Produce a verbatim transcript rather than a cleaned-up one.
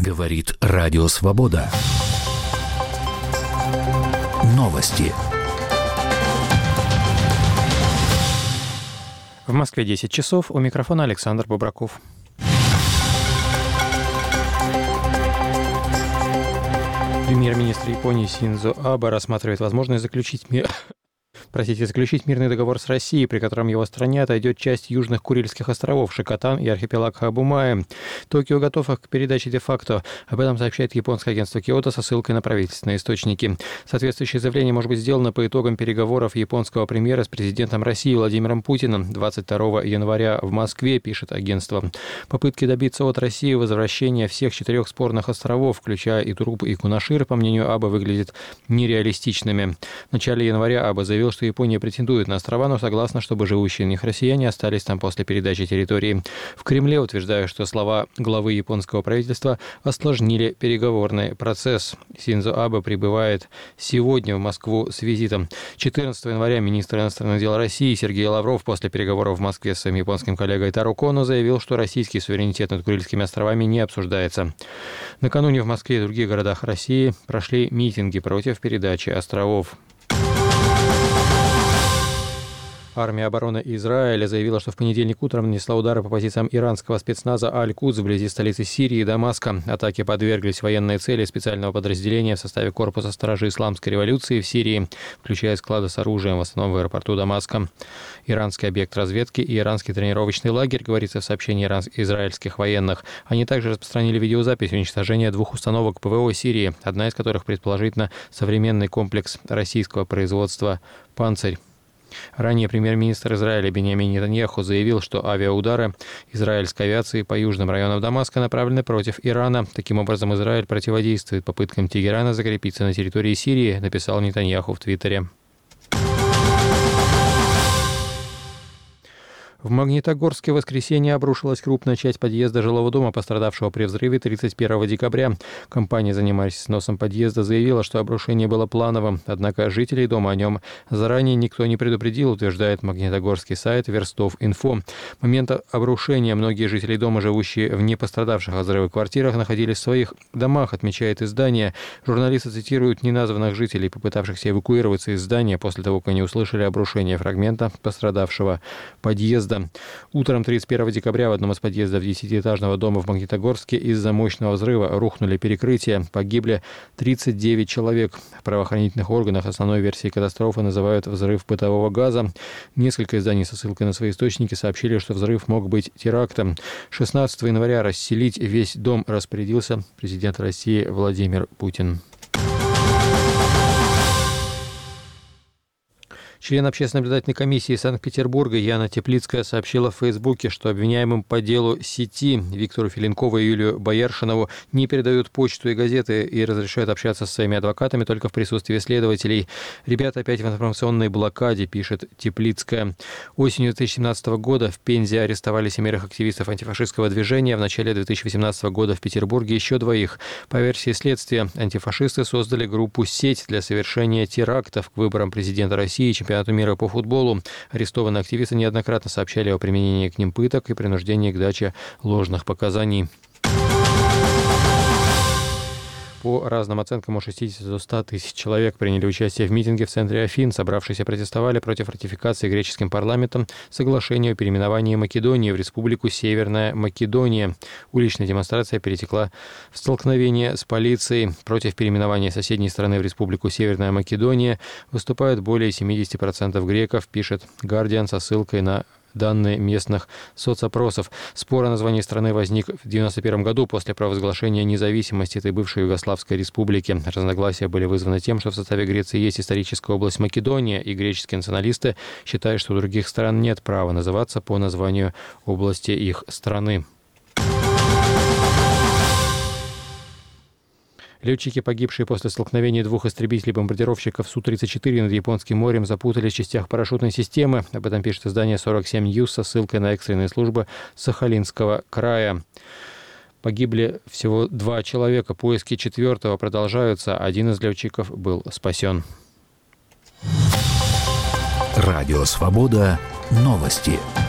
Говорит Радио Свобода. Новости. В Москве десять часов. У микрофона Александр Бобраков. Премьер-министр Японии Синдзо Абе рассматривает возможность заключить мир... Простите, заключить мирный договор с Россией, при котором его стране отойдет часть южных Курильских островов Шикотан и архипелаг Хабумаэ. Токио готов к передаче де-факто. Об этом сообщает японское агентство Киото со ссылкой на правительственные источники. Соответствующее заявление может быть сделано по итогам переговоров японского премьера с президентом России Владимиром Путиным двадцать второго января в Москве, пишет агентство. Попытки добиться от России возвращения всех четырех спорных островов, включая и Туруп, и Кунашир, по мнению Абе, выглядят нереалистичными. В начале января Абе заявил, что Япония претендует на острова, но согласна, чтобы живущие в них россияне остались там после передачи территории. В Кремле утверждают, что слова главы японского правительства осложнили переговорный процесс. Синдзо Абе прибывает сегодня в Москву с визитом. четырнадцатого января министр иностранных дел России Сергей Лавров после переговоров в Москве с своим японским коллегой Таро Коно заявил, что российский суверенитет над Курильскими островами не обсуждается. Накануне в Москве и других городах России прошли митинги против передачи островов. Армия обороны Израиля заявила, что в понедельник утром нанесла удары по позициям иранского спецназа Аль-Кудс вблизи столицы Сирии и Дамаска. Атаке подверглись военные цели специального подразделения в составе корпуса стражи исламской революции в Сирии, включая склады с оружием, в основном в аэропорту Дамаска. Иранский объект разведки и иранский тренировочный лагерь, говорится в сообщении израильских военных. Они также распространили видеозапись уничтожения двух установок ПВО Сирии, одна из которых предположительно современный комплекс российского производства «Панцирь». Ранее премьер-министр Израиля Биньямин Нетаньяху заявил, что авиаудары израильской авиации по южным районам Дамаска направлены против Ирана. Таким образом, Израиль противодействует попыткам Тегерана закрепиться на территории Сирии, написал Нетаньяху в Твиттере. В Магнитогорске в воскресенье обрушилась крупная часть подъезда жилого дома, пострадавшего при взрыве тридцать первого декабря. Компания, занимающаяся сносом подъезда, заявила, что обрушение было плановым, однако жителей дома о нем заранее никто не предупредил, утверждает магнитогорский сайт Верстов.Инфо. В момент обрушения многие жители дома, живущие в непострадавших от взрыва квартирах, находились в своих домах, отмечает издание. Журналисты цитируют неназванных жителей, попытавшихся эвакуироваться из здания после того, как они услышали обрушение фрагмента пострадавшего подъезда. Утром тридцать первого декабря в одном из подъездов десятиэтажного дома в Магнитогорске из-за мощного взрыва рухнули перекрытия. Погибли тридцать девять человек. В правоохранительных органах основной версией катастрофы называют взрыв бытового газа. Несколько изданий со ссылкой на свои источники сообщили, что взрыв мог быть терактом. шестнадцатого января расселить весь дом распорядился президент России Владимир Путин. Член общественной наблюдательной комиссии Санкт-Петербурга Яна Теплицкая сообщила в Фейсбуке, что обвиняемым по делу сети Виктору Филинкову и Юлию Бояршинову не передают почту и газеты и разрешают общаться со своими адвокатами только в присутствии следователей. Ребята опять в информационной блокаде, пишет Теплицкая. Осенью две тысячи семнадцатого года в Пензе арестовали семерых активистов антифашистского движения. В начале две тысячи восемнадцатого года в Петербурге еще двоих. По версии следствия, антифашисты создали группу «Сеть» для совершения терактов к выборам президента России и чемпионату мира по футболу. Арестованные активисты неоднократно сообщали о применении к ним пыток и принуждении к даче ложных показаний. По разным оценкам, от шестидесяти до ста тысяч человек приняли участие в митинге в центре Афин. Собравшиеся протестовали против ратификации греческим парламентом соглашения о переименовании Македонии в Республику Северная Македония. Уличная демонстрация перетекла в столкновение с полицией. Против переименования соседней страны в Республику Северная Македония выступают более семидесяти процентов греков, пишет «Гардиан» со ссылкой на данные местных соцопросов. Спор о названии страны возник в девяносто первом году после провозглашения независимости этой бывшей Югославской республики. Разногласия были вызваны тем, что в составе Греции есть историческая область Македония, и греческие националисты считают, что у других стран нет права называться по названию области их страны. Летчики, погибшие после столкновения двух истребителей-бомбардировщиков Су тридцать четыре над Японским морем, запутались в частях парашютной системы. Об этом пишет издание сорок семь ньюс со ссылкой на экстренные службы Сахалинского края. Погибли всего два человека. Поиски четвертого продолжаются. Один из летчиков был спасен. Радио Свобода. Новости.